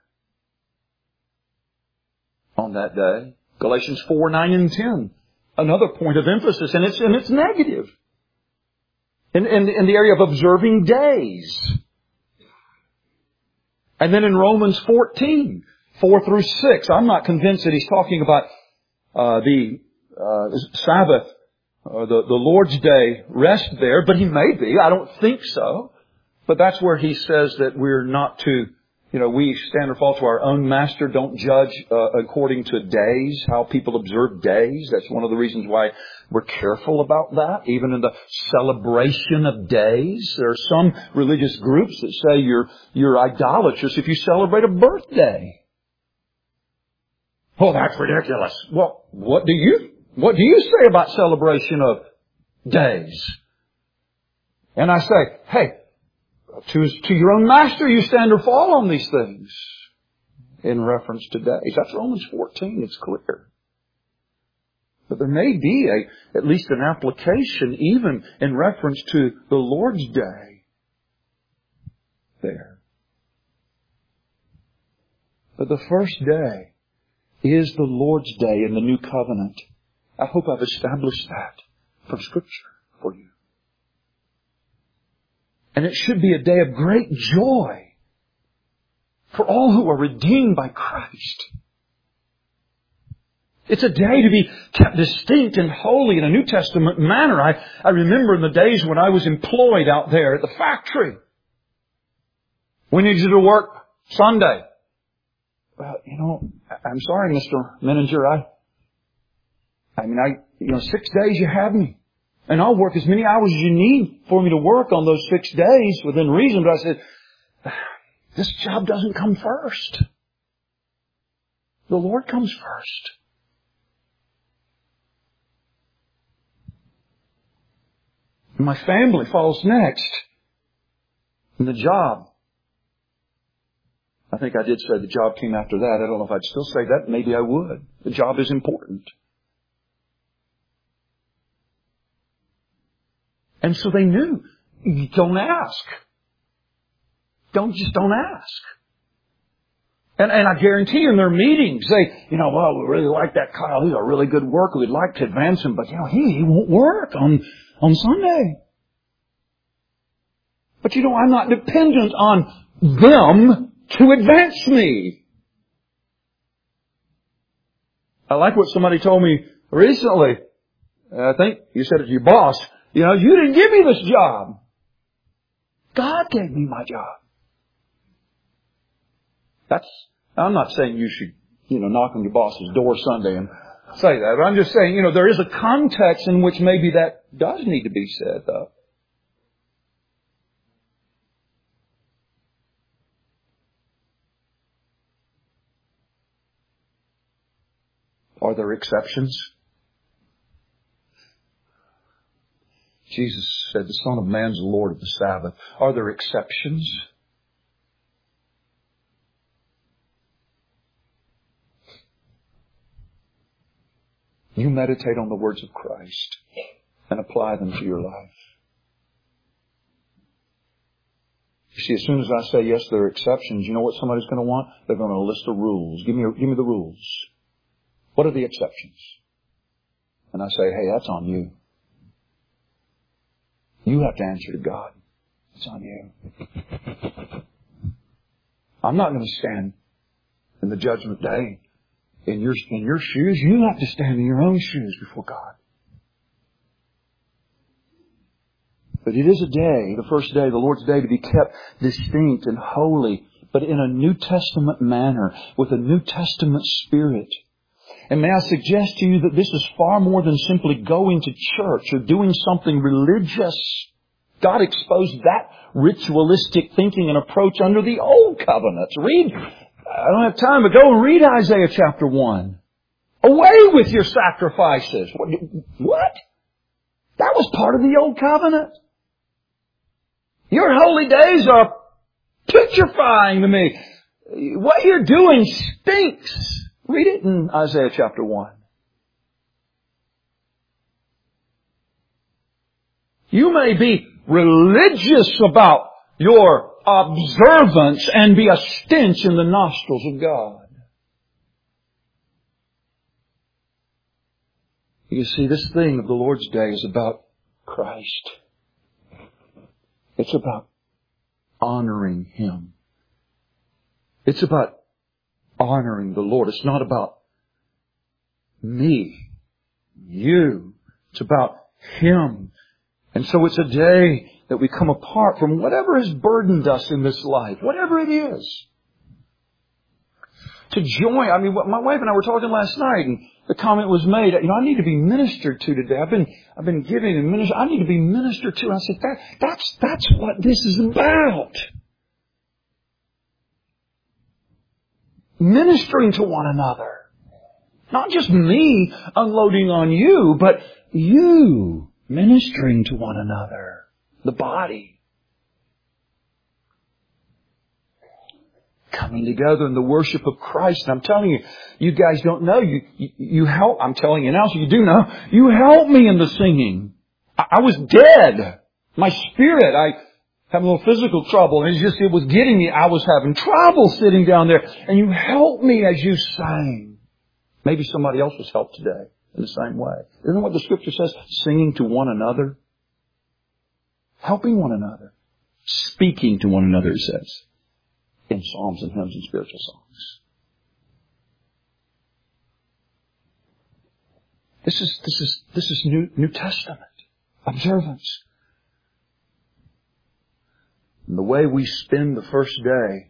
on that day. Galatians 4, 9 and 10. Another point of emphasis, and it's negative. In the area of observing days. And then in Romans 14, 4 through 6, I'm not convinced that he's talking about the Sabbath, or the Lord's Day rest there, but he may be. I don't think so. But that's where he says that we're not to, we stand or fall to our own master. Don't judge according to days, how people observe days. That's one of the reasons why we're careful about that. Even in the celebration of days, there are some religious groups that say you're idolatrous if you celebrate a birthday. Oh, that's ridiculous. Well, what do you say about celebration of days? And I say, hey, to your own master you stand or fall on these things in reference to days. That's Romans 14. It's clear. But there may be at least an application even in reference to the Lord's Day there. But the first day is the Lord's Day in the New Covenant. I hope I've established that from Scripture for you. And it should be a day of great joy for all who are redeemed by Christ. It's a day to be kept distinct and holy in a New Testament manner. I remember in the days when I was employed out there at the factory. We needed to work Sunday. Well, I'm sorry, Mr. Manager. I mean, 6 days you have me. And I'll work as many hours as you need for me to work on those 6 days within reason. But I said, this job doesn't come first. The Lord comes first. And my family follows next. And the job. I think I did say the job came after that. I don't know if I'd still say that. Maybe I would. The job is important. And so they knew, don't ask. Don't ask. And I guarantee in their meetings, they, well, we really like that Kyle. He's a really good worker. We'd like to advance him, but he won't work on Sunday. But I'm not dependent on them to advance me. I like what somebody told me recently. I think you said it to your boss. You didn't give me this job. God gave me my job. I'm not saying you should, knock on your boss's door Sunday and say that. But I'm just saying, there is a context in which maybe that does need to be said, though. Are there exceptions? Jesus said, the Son of Man is the Lord of the Sabbath. Are there exceptions? You meditate on the words of Christ and apply them to your life. You see, as soon as I say, yes, there are exceptions, you know what somebody's going to want? They're going to list the rules. Give me the rules. What are the exceptions? And I say, hey, that's on you. You have to answer to God. It's on you. I'm not going to stand in the judgment day in your shoes. You have to stand in your own shoes before God. But it is a day, the first day, the Lord's day, to be kept distinct and holy, but in a New Testament manner, with a New Testament spirit. And may I suggest to you that this is far more than simply going to church or doing something religious. God exposed that ritualistic thinking and approach under the Old Covenant. I don't have time, but go and read Isaiah chapter 1. Away with your sacrifices. What? That was part of the Old Covenant. Your holy days are putrefying to me. What you're doing stinks. Read it in Isaiah chapter 1. You may be religious about your observance and be a stench in the nostrils of God. You see, this thing of the Lord's Day is about Christ. It's about honoring Him. It's about honoring the Lord. It's not about me, you. It's about Him. And so it's a day that we come apart from whatever has burdened us in this life, whatever it is. To join, my wife and I were talking last night, and the comment was made, I need to be ministered to today. I've been giving and ministering. I need to be ministered to. And I said, that's what this is about. Ministering to one another. Not just me unloading on you, but you ministering to one another. The body. Coming together in the worship of Christ. And I'm telling you, you guys don't know. You help. I'm telling you now, so you do know. You help me in the singing. I was dead. My spirit, I had a little physical trouble. And it was getting me. I was having trouble sitting down there. And you helped me as you sang. Maybe somebody else was helped today in the same way. Isn't that what the Scripture says? Singing to one another. Helping one another. Speaking to one another, it says. In psalms and hymns and spiritual songs. This is New Testament observance. And the way we spend the first day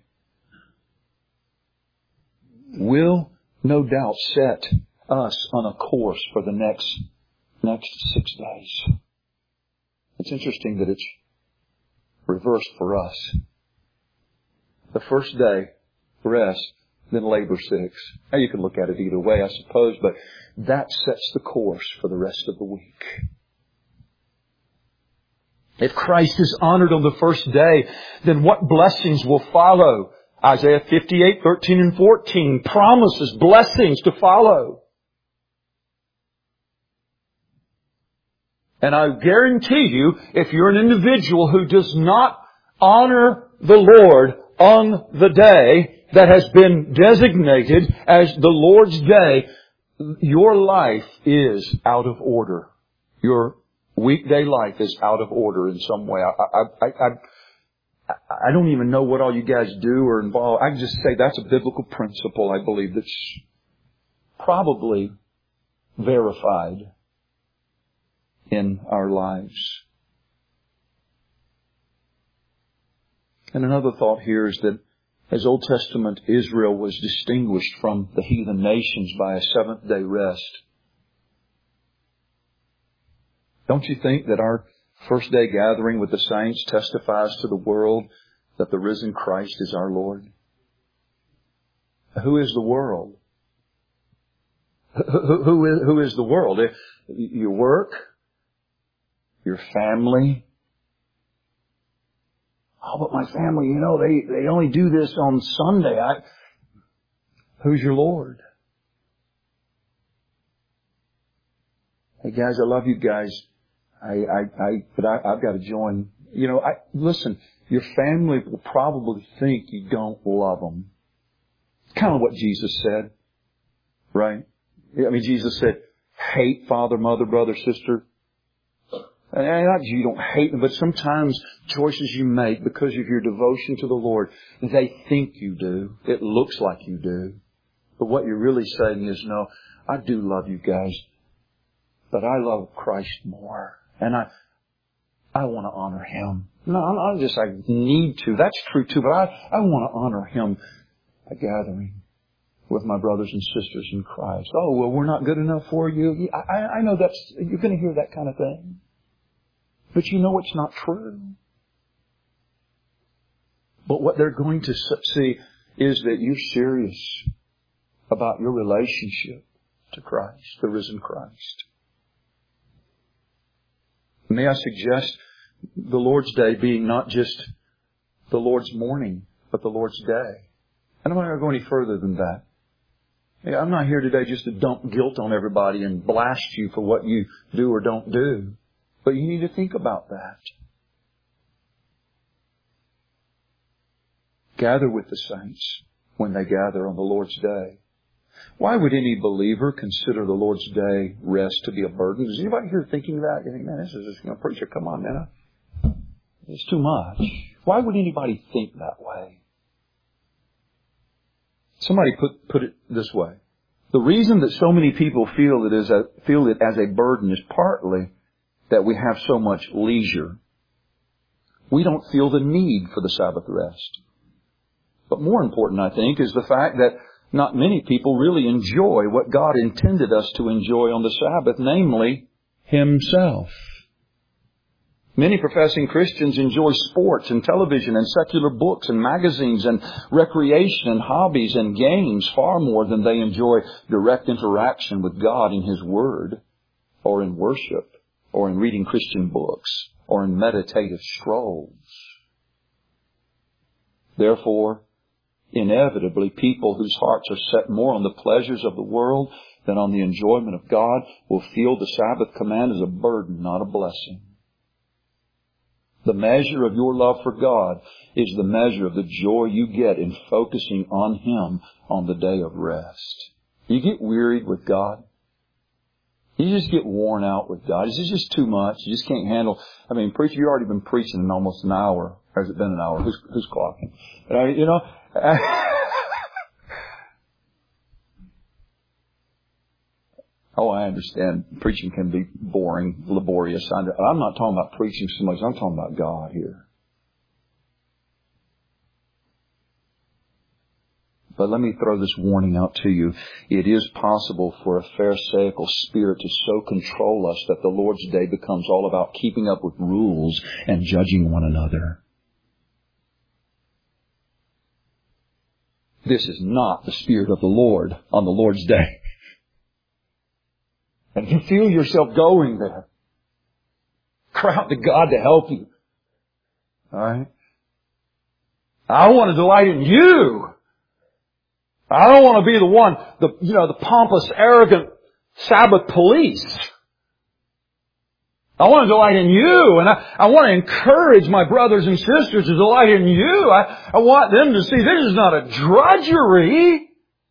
will no doubt set us on a course for the next 6 days. It's interesting that it's reversed for us. The first day, rest, then labor 6. Now you can look at it either way, I suppose, but that sets the course for the rest of the week. If Christ is honored on the first day, then what blessings will follow? Isaiah 58:13 and 14 promises blessings to follow. And I guarantee you, if you're an individual who does not honor the Lord on the day that has been designated as the Lord's Day, your life is out of order. Your weekday life is out of order in some way. I don't even know what all you guys do or involve. I can just say that's a biblical principle, I believe, that's probably verified in our lives. And another thought here is that as Old Testament Israel was distinguished from the heathen nations by a seventh-day rest, don't you think that our first day gathering with the saints testifies to the world that the risen Christ is our Lord? Who is the world? Who is the world? Your work? Your family? Oh, but my family, they only do this on Sunday. Who's your Lord? Hey guys, I love you guys. But I've got to join. Listen, your family will probably think you don't love them. Kind of what Jesus said, right? Jesus said, hate father, mother, brother, sister. And not you don't hate them, but sometimes choices you make because of your devotion to the Lord, they think you do. It looks like you do. But what you're really saying is, no, I do love you guys, but I love Christ more. And I want to honor Him. No, I need to. That's true too, but I want to honor Him by gathering with my brothers and sisters in Christ. Oh, well, we're not good enough for you. I know you're going to hear that kind of thing. But you know it's not true. But what they're going to see is that you're serious about your relationship to Christ, the risen Christ. May I suggest the Lord's Day being not just the Lord's morning, but the Lord's day. And I'm not going to go any further than that. I'm not here today just to dump guilt on everybody and blast you for what you do or don't do. But you need to think about that. Gather with the saints when they gather on the Lord's Day. Why would any believer consider the Lord's Day rest to be a burden? Is anybody here thinking that? You think, man, this is just, preacher, come on, man. It's too much. Why would anybody think that way? Somebody put it this way. The reason that so many people feel it as a burden is partly that we have so much leisure. We don't feel the need for the Sabbath rest. But more important, I think, is the fact that not many people really enjoy what God intended us to enjoy on the Sabbath, namely Himself. Many professing Christians enjoy sports and television and secular books and magazines and recreation and hobbies and games far more than they enjoy direct interaction with God in His Word or in worship, or in reading Christian books, or in meditative strolls. Therefore, inevitably, people whose hearts are set more on the pleasures of the world than on the enjoyment of God will feel the Sabbath command as a burden, not a blessing. The measure of your love for God is the measure of the joy you get in focusing on Him on the day of rest. You get wearied with God. You just get worn out with God. Is this just too much? You just can't handle. Preacher, you've already been preaching in almost an hour. Or has it been an hour? Who's clocking? I understand preaching can be boring, laborious. I'm not talking about preaching so much. I'm talking about God here. But let me throw this warning out to you. It is possible for a pharisaical spirit to so control us that the Lord's Day becomes all about keeping up with rules and judging one another. This is not the Spirit of the Lord on the Lord's Day. And if you feel yourself going there, cry out to God to help you. All right? I want to delight in You. I don't want to be the one, the pompous, arrogant Sabbath police. I want to delight in You, and I want to encourage my brothers and sisters to delight in You. I want them to see this is not a drudgery.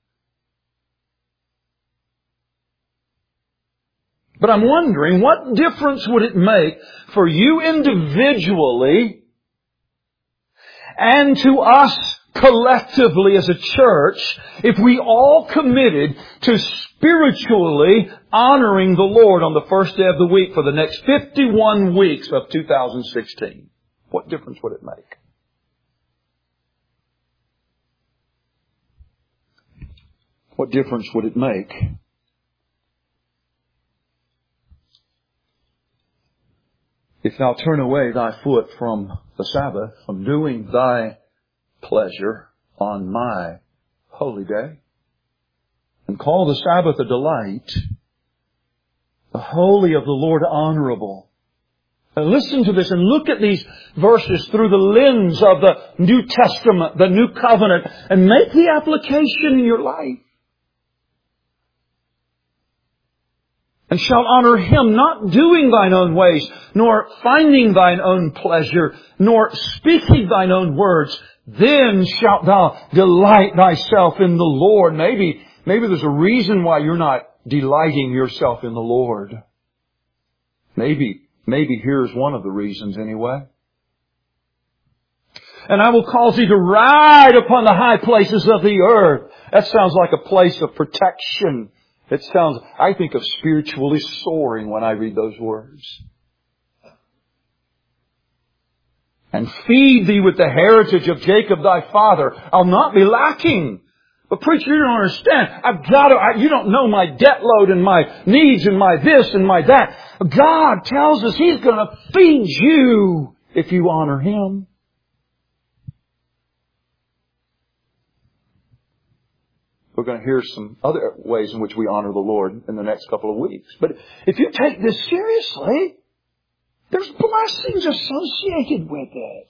But I'm wondering, what difference would it make for you individually and to us collectively as a church, if we all committed to spiritually honoring the Lord on the first day of the week for the next 51 weeks of 2016, what difference would it make? What difference would it make? If thou turn away thy foot from the Sabbath, from doing thy pleasure on my holy day, and call the Sabbath a delight, the holy of the Lord honorable. And listen to this and look at these verses through the lens of the New Testament, the New Covenant, and make the application in your life. And shalt honor Him, not doing thine own ways, nor finding thine own pleasure, nor speaking thine own words. Then shalt thou delight thyself in the Lord. Maybe there's a reason why you're not delighting yourself in the Lord. Maybe here's one of the reasons anyway. And I will cause thee to ride upon the high places of the earth. That sounds like a place of protection. I think of spiritually soaring when I read those words. And feed thee with the heritage of Jacob thy father. I'll not be lacking. But preacher, you don't understand. You don't know my debt load and my needs and my this and my that. God tells us He's going to feed you if you honor Him. We're going to hear some other ways in which we honor the Lord in the next couple of weeks. But if you take this seriously, there's blessings associated with it.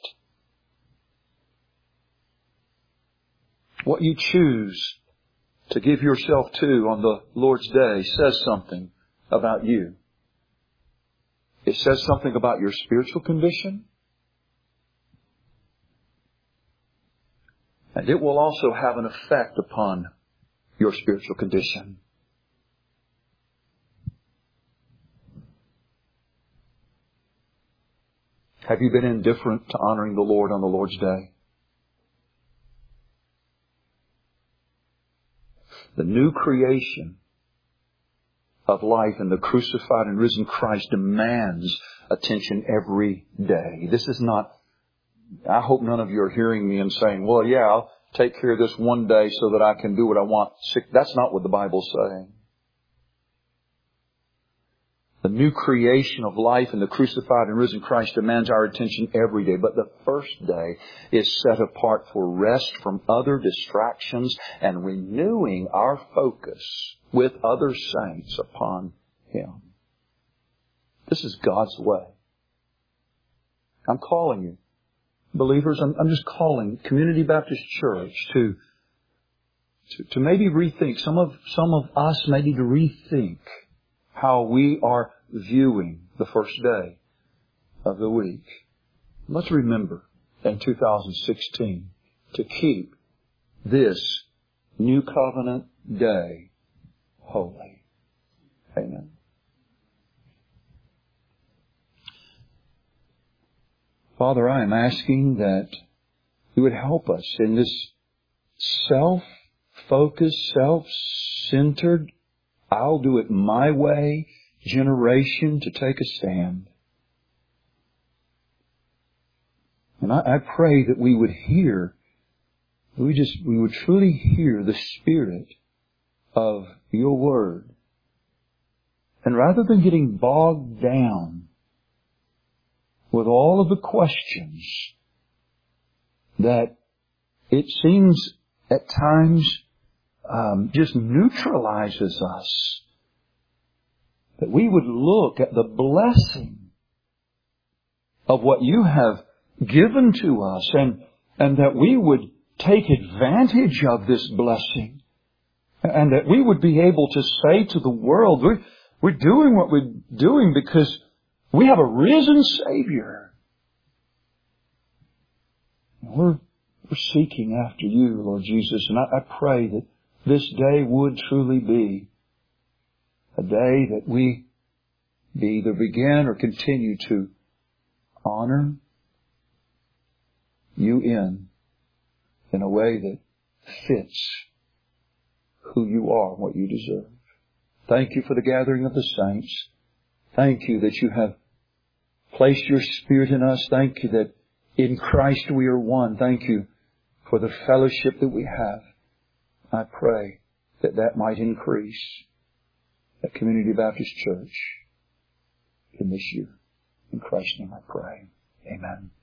What you choose to give yourself to on the Lord's Day says something about you. It says something about your spiritual condition. And it will also have an effect upon your spiritual condition. Have you been indifferent to honoring the Lord on the Lord's Day? The new creation of life in the crucified and risen Christ demands attention every day. This is not, I hope none of you are hearing me and saying, well, yeah, I'll take care of this one day so that I can do what I want. That's not what the Bible's saying. The new creation of life in the crucified and risen Christ demands our attention every day. But the first day is set apart for rest from other distractions and renewing our focus with other saints upon Him. This is God's way. I'm calling you. Believers, I'm just calling Community Baptist Church to maybe rethink. Some of us may need to rethink how we are viewing the first day of the week. Let's remember in 2016 to keep this new covenant day holy. Amen. Father, I am asking that You would help us in this self-focused, self-centered, I'll do it my way generation to take a stand. And I pray that we would hear, we would truly hear the Spirit of Your Word. And rather than getting bogged down with all of the questions that it seems at times just neutralizes us, that we would look at the blessing of what You have given to us and that we would take advantage of this blessing and that we would be able to say to the world, we're doing what we're doing because we have a risen Savior. We're seeking after You, Lord Jesus, and I pray that this day would truly be a day that we either begin or continue to honor you in a way that fits who you are and what you deserve. Thank you for the gathering of the saints. Thank you that you have placed your Spirit in us. Thank you that in Christ we are one. Thank you for the fellowship that we have. I pray that that might increase at Community Baptist Church in this year. In Christ's name I pray. Amen.